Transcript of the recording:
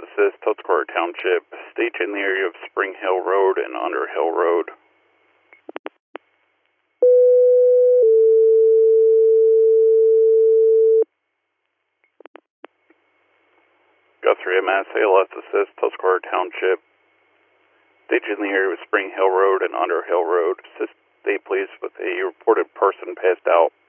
assist, Tuscarora Township. Stage in the area of Spring Hill Road and Underhill Road. Guthrie MS, ALS assist, Tuscarora Township. Stage in the area of Spring Hill Road and Underhill Road. Assist, stay please with a reported person passed out.